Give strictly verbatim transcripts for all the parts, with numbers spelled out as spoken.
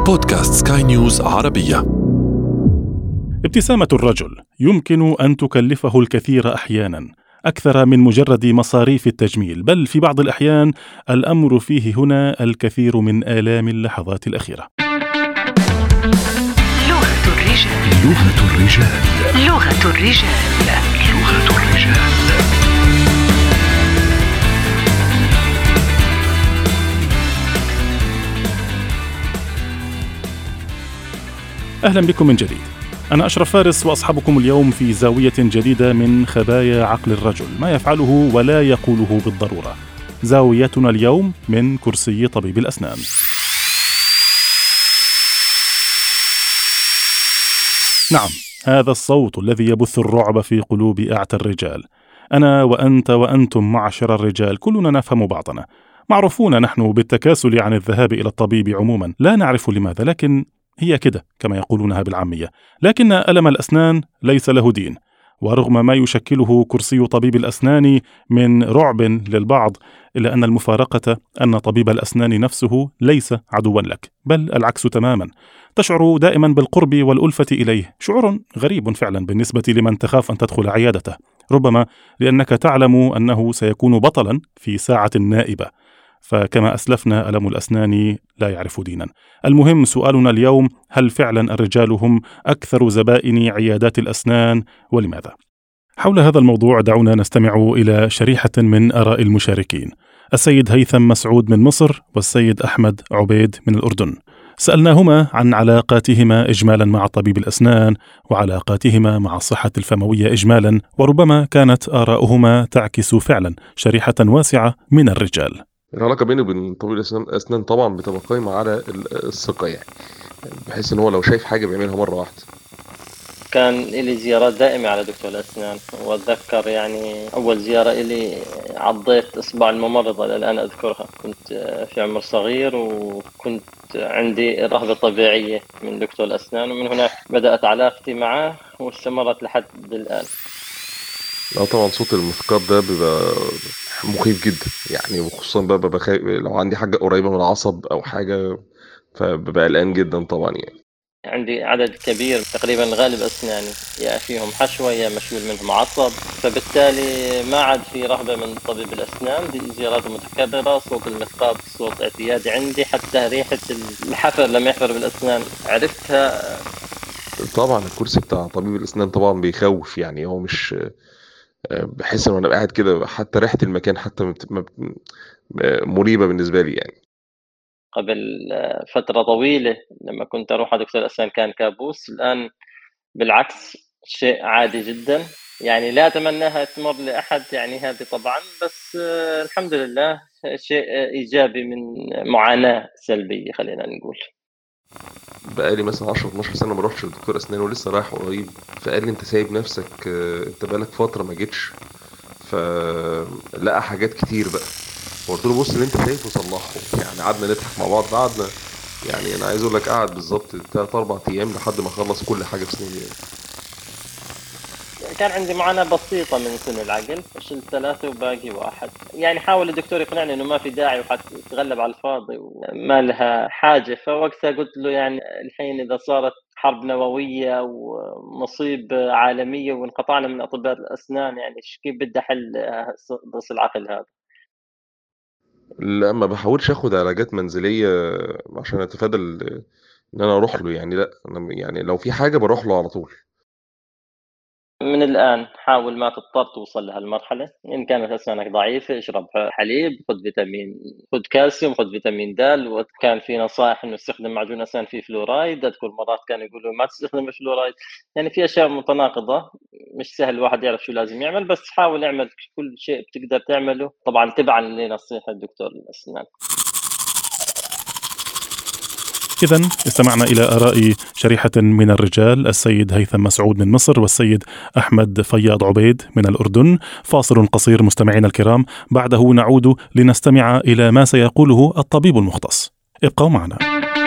بودكاست سكاي نيوز عربية. ابتسامة الرجل يمكن أن تكلفه الكثير أحيانا أكثر من مجرد مصاريف التجميل، بل في بعض الأحيان الأمر فيه هنا الكثير من آلام اللحظات الأخيرة. لغة الرجال. لغة الرجال. لغة الرجال. لغة الرجال. أهلا بكم من جديد. أنا أشرف فارس وأصحابكم اليوم في زاوية جديدة من خبايا عقل الرجل، ما يفعله ولا يقوله بالضرورة. زاويتنا اليوم من كرسي طبيب الأسنان. نعم، هذا الصوت الذي يبث الرعب في قلوب أعتى الرجال. أنا وأنت وأنتم معشر الرجال كلنا نفهم بعضنا، معروفون نحن بالتكاسل عن الذهاب إلى الطبيب عموما، لا نعرف لماذا، لكن هي كده كما يقولونها بالعامية. لكن ألم الأسنان ليس له دين، ورغم ما يشكله كرسي طبيب الأسنان من رعب للبعض، إلا أن المفارقة أن طبيب الأسنان نفسه ليس عدوا لك، بل العكس تماما. تشعر دائما بالقرب والألفة إليه، شعور غريب فعلا بالنسبة لمن تخاف أن تدخل عيادته، ربما لأنك تعلم أنه سيكون بطلا في ساعة نائبة. فكما أسلفنا، ألم الأسنان لا يعرف دينا. المهم سؤالنا اليوم: هل فعلا الرجال هم أكثر زبائن عيادات الأسنان، ولماذا؟ حول هذا الموضوع دعونا نستمع إلى شريحة من آراء المشاركين. السيد هيثم مسعود من مصر والسيد أحمد عبيد من الأردن. سألناهما عن علاقاتهما إجمالا مع طبيب الأسنان وعلاقاتهما مع الصحة الفموية إجمالا، وربما كانت آراؤهما تعكس فعلا شريحة واسعة من الرجال. العلاقة بيني وبين طبيب الأسنان طبعا بتبقى قائمة على الثقة، يعني بحيث ان هو لو شايف حاجة بيعملها مرة واحدة. كان لي زيارات دائمة على دكتور الأسنان، وأتذكر يعني أول زيارة إلي عضيت إصبع الممرضة، الآن أذكرها. كنت في عمر صغير وكنت عندي رهبة طبيعية من دكتور الأسنان، ومن هناك بدأت علاقتي معه واستمرت لحد الآن. لا طبعا صوت المثقاب ده بيبقى مخيف جدا، يعني وخصوصا بقى ببقى خايف لو عندي حاجة قريبة من العصب أو حاجة، فببقى قلقان جدا طبعا. يعني عندي عدد كبير، تقريبا الغالب أسناني يا فيهم حشوة يا مشلول منهم عصب، فبالتالي ما عاد في رهبة من طبيب الأسنان. دي زيارات متكررة، صوت المثقاب صوت اعتيادي عندي، حتى ريحة الحفر لما يحفر بالأسنان عرفتها. طبعا الكرسي بتاع طبيب الأسنان طبعا بيخوف، يعني هو مش بحس ان انا قاعد كده، حتى ريحة المكان حتى مريبة بالنسبة لي. يعني قبل فترة طويلة لما كنت أروح على دكتور الأسنان كان كابوس، الآن بالعكس شيء عادي جدا. يعني لا أتمناها تمر لأحد، يعني هذه طبعا، بس الحمد لله شيء إيجابي من معاناة سلبية خلينا نقول. بقالي مثلا عشرة اتناشر سنة ما روحش لدكتور أسنان، ولسه رايح قريب، فقال لي أنت سايب نفسك، أنت بقالك فترة ما جيتش، فلقى حاجات كتير بقى. وقلت له بص اللي أنت شايفه صلحه. يعني قعدنا نضحك مع بعض، قعدنا يعني أنا عايز أقول لك قعد بالظبط تلات أربع أيام لحد ما خلص كل حاجة في سنين. يعني كان عندي معاناة بسيطة من سن العقل، شلت ثلاثة وباقي واحد. يعني حاول الدكتور يقنعني إنه ما في داعي وحتتغلب على الفاضي وما لها حاجة. فوقتها قلت له يعني الحين إذا صارت حرب نووية ومصيبة عالمية وانقطعنا من أطباء الأسنان، يعني كيف بدي أحل ضرس العقل هذا؟ لا ما بحاولش أخد علاجات منزلية عشان أتفادى إن أنا أروح له. يعني لا أنا يعني لو في حاجة بروح له على طول. من الآن حاول ما تضطر توصل لهالمرحلة. إن كانت أسنانك ضعيفة اشرب حليب، خذ فيتامين، خذ كالسيوم، خذ فيتامين د. وكان في نصائح إنه استخدم معجون أسنان فيه فلورايد، أذكر مرات كانوا يقولوا ما تستخدم الفلورايد. يعني في أشياء متناقضة، مش سهل الواحد يعرف شو لازم يعمل، بس حاول اعمل كل شيء بتقدر تعمله طبعا تبعا لنصيحة الدكتور الأسنان. إذن استمعنا إلى آراء شريحة من الرجال، السيد هيثم مسعود من مصر والسيد أحمد فياض عبيد من الأردن. فاصل قصير مستمعينا الكرام، بعده نعود لنستمع إلى ما سيقوله الطبيب المختص. ابقوا معنا.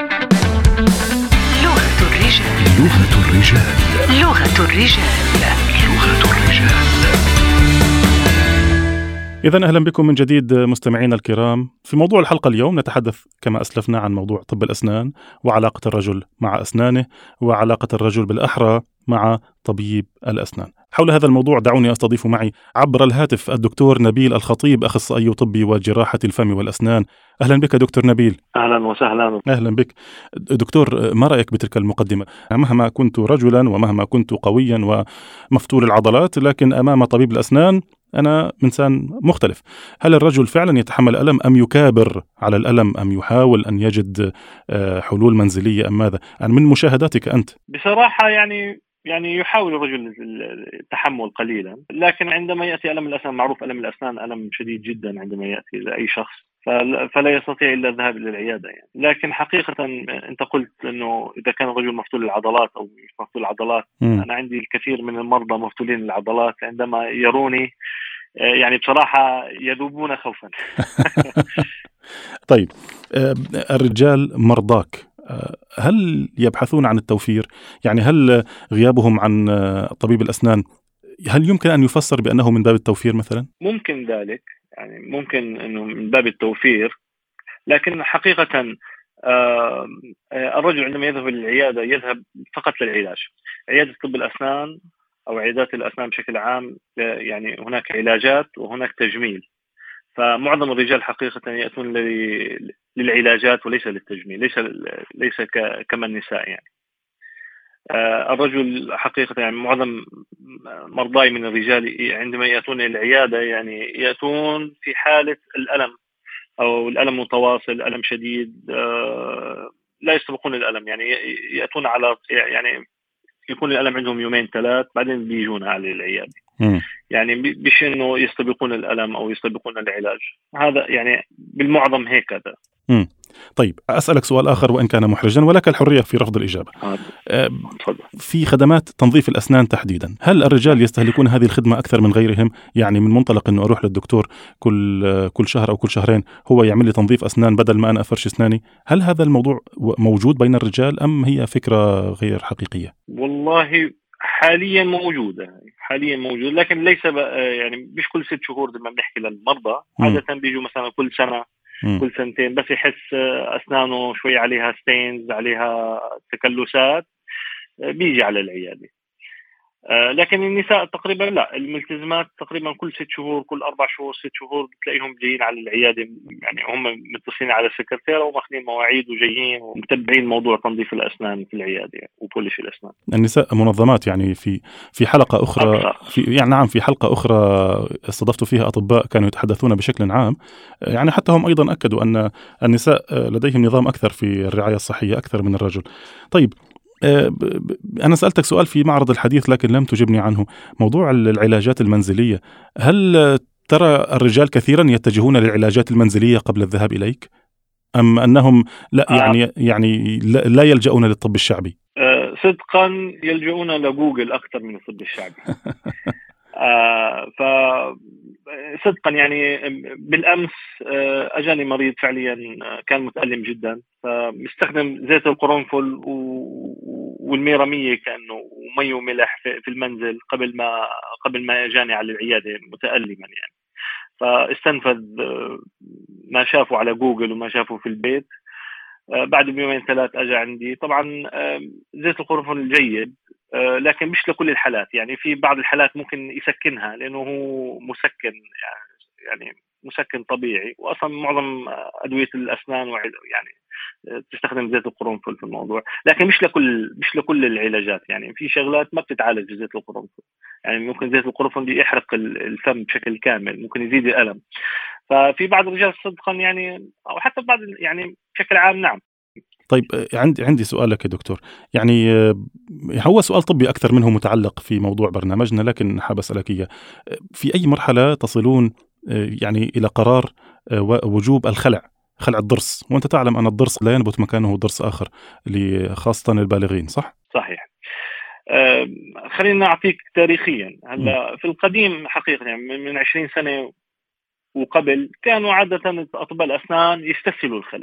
لغة الرجال. لغة الرجال. لغة الرجال. لغة الرجال. إذن أهلا بكم من جديد مستمعينا الكرام. في موضوع الحلقة اليوم نتحدث كما أسلفنا عن موضوع طب الأسنان وعلاقة الرجل مع أسنانه وعلاقة الرجل بالأحرى مع طبيب الأسنان. حول هذا الموضوع دعوني أستضيف معي عبر الهاتف الدكتور نبيل الخطيب، أخصائي طبي وجراحة الفم والأسنان. أهلا بك دكتور نبيل. أهلا وسهلا. أهلا بك دكتور. ما رأيك بتلك المقدمة؟ مهما كنت رجلا ومهما كنت قويا ومفتول العضلات، لكن أمام طبيب الأسنان أنا إنسان مختلف. هل الرجل فعلا يتحمل ألم أم يكابر على الألم أم يحاول أن يجد حلول منزلية أم ماذا؟ يعني من مشاهداتك أنت. بصراحة يعني يعني يحاول الرجل التحمل قليلا، لكن عندما يأتي ألم الأسنان، معروف ألم الأسنان ألم شديد جدا عندما يأتي لأي شخص، فلا يستطيع إلا الذهاب إلى العيادة يعني. لكن حقيقة أنت قلت أنه إذا كان الرجل مفتول العضلات أو مش مفتول العضلات، م. أنا عندي الكثير من المرضى مفتولين العضلات، عندما يروني يعني بصراحة يذوبون خوفا. طيب الرجال مرضاك، هل يبحثون عن التوفير؟ يعني هل غيابهم عن طبيب الأسنان هل يمكن أن يفسر بأنه من باب التوفير مثلا؟ ممكن ذلك، يعني ممكن أنه من باب التوفير، لكن حقيقة آه الرجل عندما يذهب للعيادة يذهب فقط للعلاج. عيادة طب الأسنان أو عيادات الأسنان بشكل عام يعني هناك علاجات وهناك تجميل، فمعظم الرجال حقيقة يأتون للعلاجات وليس للتجميل، ليس ليس كما النساء يعني. آه الرجل حقيقة يعني معظم مرضاي من الرجال عندما يأتون إلى العيادة يعني يأتون في حالة الألم أو الألم متواصل، ألم شديد، آه لا يستبقون الألم، يعني يأتون على يعني يكون الألم عندهم يومين ثلاث بعدين بيجون على العيادة. م. يعني بش إنه يستبقون الألم أو يستبقون العلاج، هذا يعني بالمعظم هيك هذا. م. طيب أسألك سؤال آخر وإن كان محرجا ولك الحرية في رفض الإجابة. آه. في خدمات تنظيف الأسنان تحديدا، هل الرجال يستهلكون هذه الخدمة أكثر من غيرهم؟ يعني من منطلق أنه أروح للدكتور كل كل شهر أو كل شهرين هو يعمل لي تنظيف أسنان بدل ما أنا أفرش أسناني، هل هذا الموضوع موجود بين الرجال أم هي فكرة غير حقيقية؟ والله حاليا موجودة، حاليا موجود، لكن ليس يعني مش كل ست شهور زي ما بنحكي للمرضى، عادة بيجوا مثلا كل سنة م. كل سنتين، بس يحس أسنانه شوي عليها ستينز، عليها تكلسات، بيجي على العيادة. آه لكن النساء تقريبا لا، الملتزمات تقريبا كل ست شهور كل أربع شهور ست شهور بتلاقيهم جايين على العيادة، يعني هم متصلين على السكرتيرة وماخذين مواعيد وجايين ومتبعين موضوع تنظيف الأسنان في العيادة يعني وبولش الأسنان. النساء منظمات يعني في في حلقة أخرى في يعني نعم في حلقة أخرى استضفت فيها أطباء كانوا يتحدثون بشكل عام، يعني حتى هم أيضا أكدوا أن النساء لديهم نظام أكثر في الرعاية الصحية أكثر من الرجل. طيب أنا سألتك سؤال في معرض الحديث لكن لم تجبني عنه، موضوع العلاجات المنزلية، هل ترى الرجال كثيرا يتجهون للعلاجات المنزلية قبل الذهاب إليك أم أنهم لا يعني آه. يعني لا يلجؤون للطب الشعبي؟ آه صدقا يلجؤون لجوجل أكثر من الطب الشعبي. آه ف صدقا يعني بالأمس أجاني مريض فعليا كان متألم جدا، فمستخدم زيت القرنفل والميرامية كأنه ومي وملح في المنزل قبل ما قبل ما أجاني على العيادة متألما يعني. فاستنفذ ما شافه على جوجل وما شافه في البيت. بعد بيومين ثلاث أجا عندي. طبعا زيت القرنفل جيد لكن مش لكل الحالات، يعني في بعض الحالات ممكن يسكنها لأنه هو مسكن يعني مسكن طبيعي، وأصلا معظم أدوية الأسنان يعني تستخدم زيت القرنفل في الموضوع، لكن مش لكل مش لكل العلاجات. يعني في شغلات ما بتتعالج بزيت القرنفل، يعني ممكن زيت القرنفل يحرق الفم بشكل كامل، ممكن يزيد الألم. ففي بعض الرجال صدقا يعني أو حتى بعض يعني بشكل عام نعم. طيب عندي عندي سؤال لك يا دكتور، يعني هو سؤال طبي أكثر منه متعلق في موضوع برنامجنا، لكن حاب أسألك إياه. في أي مرحلة تصلون يعني إلى قرار وجوب الخلع خلع الضرس؟ وأنت تعلم أن الضرس لا ينبت مكانه ضرس آخر خاصة البالغين، صح؟ صحيح. آه خلينا نعطيك تاريخيا. هلا في القديم حقيقة يعني من عشرين سنة وقبل كانوا عادة أطباء الأسنان يستسهلوا الخلع.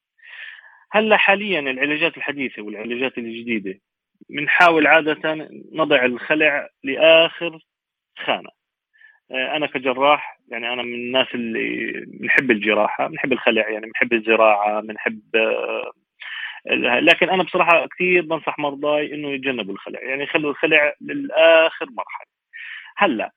هلا حاليا العلاجات الحديثة والعلاجات الجديدة بنحاول عادة نضع الخلع لآخر خانة. أنا كجراح يعني أنا من الناس اللي بنحب الجراحة، بنحب الخلع، يعني بنحب الزراعة، بنحب، لكن أنا بصراحة كثير بنصح مرضاي إنه يتجنبوا الخلع، يعني يخلوا الخلع للآخر مرحلة. هلا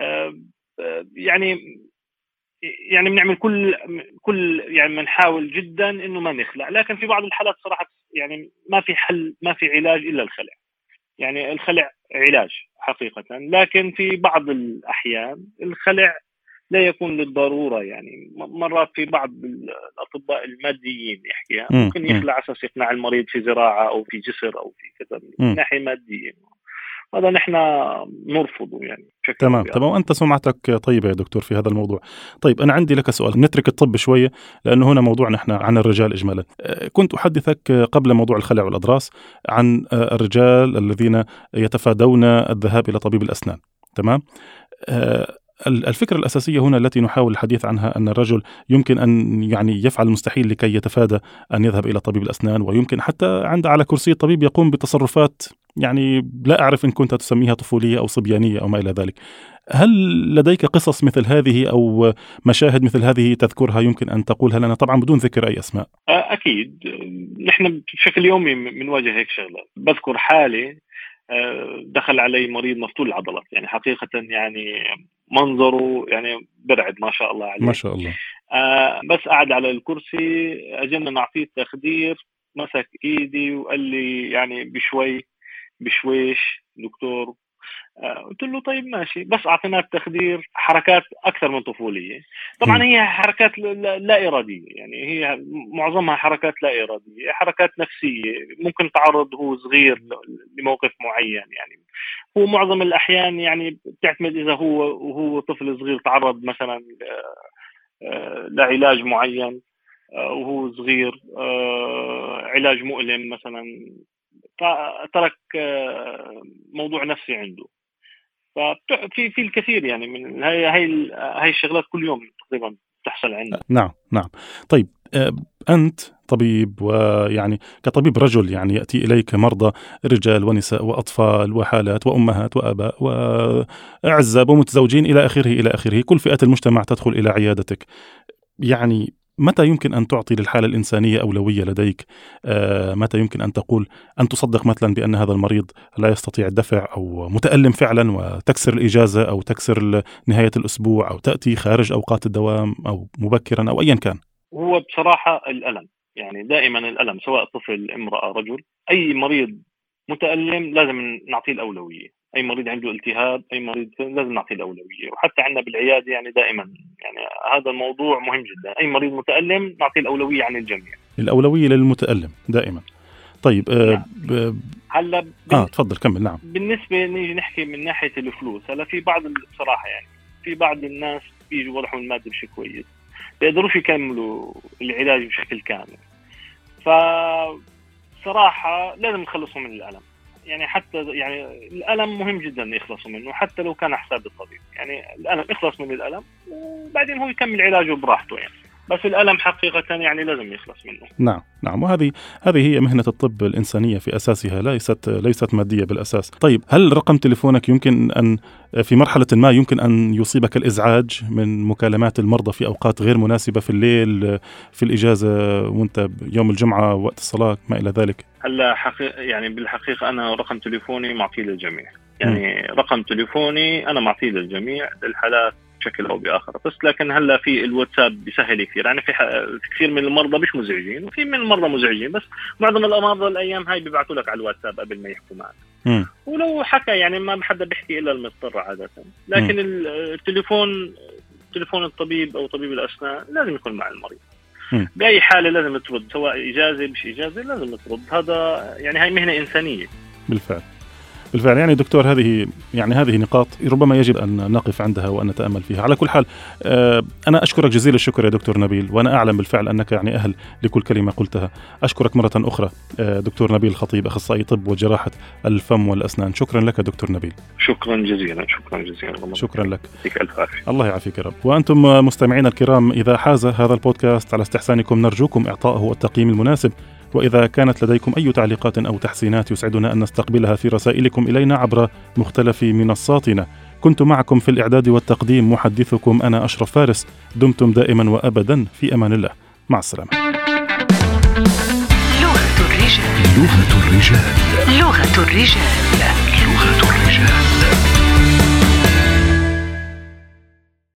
يعني يعني بنعمل كل كل يعني بنحاول جدا إنه ما نخلع، لكن في بعض الحالات صراحة يعني ما في حل، ما في علاج إلا الخلع. يعني الخلع علاج حقيقة، لكن في بعض الأحيان الخلع لا يكون للضرورة. يعني مرات في بعض الأطباء الماديين يحكيها ممكن يخلع على أساس يقنع المريض في زراعة أو في جسر أو في كذا من ناحية مادية. هذا نحن نرفضه يعني. تمام تمام. وأنت سمعتك طيبة يا دكتور في هذا الموضوع. طيب أنا عندي لك سؤال، نترك الطب شوية لأنه هنا موضوع نحن عن الرجال إجمالا. كنت أحدثك قبل موضوع الخلع والأضراس عن الرجال الذين يتفادون الذهاب إلى طبيب الأسنان. تمام. الفكرة الأساسية هنا التي نحاول الحديث عنها أن الرجل يمكن أن يعني يفعل المستحيل لكي يتفادى أن يذهب إلى طبيب الأسنان، ويمكن حتى عند على كرسي الطبيب يقوم بتصرفات يعني لا أعرف إن كنت تسميها طفولية أو صبيانية أو ما إلى ذلك. هل لديك قصص مثل هذه أو مشاهد مثل هذه تذكرها يمكن أن تقولها لنا، طبعا بدون ذكر أي أسماء؟ أكيد نحن بشكل يومي بنواجه هيك شغلة. بذكر حالي دخل علي مريض مفتول العضلات، يعني حقيقة يعني منظره يعني برعد ما شاء الله عليه ما شاء الله. آه بس قعد على الكرسي، أجلنا نعطيه تخدير، مسك إيدي وقال لي يعني بشوي بشويش دكتور. آه قلت له طيب ماشي، بس أعطيناه التخدير. حركات أكثر من طفولية طبعا، هي حركات لا إرادية، يعني هي معظمها حركات لا إرادية، حركات نفسية. ممكن تعرض هو صغير لموقف معين، يعني هو معظم الأحيان يعني بتعتمد إذا هو وهو طفل صغير تعرض مثلا لعلاج معين وهو صغير، علاج مؤلم مثلا، فترك موضوع نفسي عنده. ففي في الكثير يعني من هاي هاي هاي الشغلات كل يوم تقريبا تحصل عندنا. نعم نعم. طيب أنت طبيب، ويعني كطبيب رجل يعني يأتي إليك مرضى رجال ونساء وأطفال وحالات وأمهات وآباء وأعزاب ومتزوجين إلى آخره إلى آخره، كل فئات المجتمع تدخل إلى عيادتك. يعني متى يمكن أن تعطي للحالة الإنسانية أولوية لديك؟ آه متى يمكن أن تقول أن تصدق مثلا بأن هذا المريض لا يستطيع الدفع أو متألم فعلا وتكسر الإجازة أو تكسر نهاية الأسبوع أو تأتي خارج أوقات الدوام أو مبكرا أو أيا كان؟ هو بصراحة الألم، يعني دائما الألم سواء طفل امرأة رجل، أي مريض متألم لازم نعطيه الأولوية. أي مريض عنده التهاب، أي مريض لازم نعطيه الأولوية. وحتى عندنا بالعيادة يعني دائما يعني هذا الموضوع مهم جدا، أي مريض متألم نعطيه الأولوية عن الجميع. الأولوية للمتألم دائما. طيب آه نعم. ب... هلا بن... آه تفضل كمل. نعم. بالنسبة نيجي نحكي من ناحية الفلوس، هلا في بعض بصراحة يعني في بعض الناس بيجوا وضعهم المادي بشكل كويس، بيقدروش يكملوا العلاج بشكل كامل، فصراحة لازم نخلصهم من الألم. يعني حتى يعني الألم مهم جدا يخلصوا منه حتى لو كان حساب الطبيب، يعني الألم يخلص من الألم وبعدين هو يكمل علاجه براحته يعني، بس الألم حقيقة يعني لازم يخلص منه. نعم نعم. وهذه هذه هي مهنة الطب الإنسانية في أساسها، ليست ليست مادية بالأساس. طيب هل رقم تليفونك يمكن أن في مرحلة ما يمكن أن يصيبك الإزعاج من مكالمات المرضى في أوقات غير مناسبة، في الليل، في الإجازة، وأنت يوم الجمعة وقت الصلاة ما إلى ذلك؟ هلا حقيقة يعني بالحقيقة أنا رقم تليفوني معطيه للجميع، يعني م. رقم تليفوني أنا معطيه للجميع للحالات بشكل أو بآخر، بس لكن هلا في الواتساب بيسهل كثير. يعني في, ح... في كثير من المرضى مش مزعجين وفي من المرضى مزعجين، بس معظم المرضى الأيام هاي بيبعتوا لك على الواتساب قبل ما يحكوا معك. م. ولو حكى يعني ما حدا بيحكي إلا المضطر عادة، لكن م. التليفون تليفون الطبيب أو طبيب الأسنان لازم يكون مع المريض. م. بأي حالة لازم ترد، سواء إجازة مش إجازة لازم ترد. هذا يعني هاي مهنة إنسانية. بالفعل بالفعل. يعني دكتور هذه يعني هذه نقاط ربما يجب أن نقف عندها وأن نتأمل فيها. على كل حال أنا أشكرك جزيل الشكر يا دكتور نبيل، وأنا أعلم بالفعل أنك يعني أهل لكل كلمة قلتها. أشكرك مرة أخرى دكتور نبيل الخطيب، أخصائي طب وجراحة الفم والأسنان. شكرا لك دكتور نبيل. شكرا جزيلا. شكرا جزيلا. شكرا لك. يعطيك ألف عافية. الله يعافيك يا رب. وأنتم مستمعين الكرام، إذا حاز هذا البودكاست على استحسانكم نرجوكم إعطائه التقييم المناسب، وإذا كانت لديكم أي تعليقات أو تحسينات يسعدنا أن نستقبلها في رسائلكم إلينا عبر مختلف منصاتنا. كنت معكم في الإعداد والتقديم محدثكم أنا أشرف فارس. دمتم دائما وأبدا في أمان الله. مع السلامة. لغة الرجال. لغة الرجال. لغة الرجال.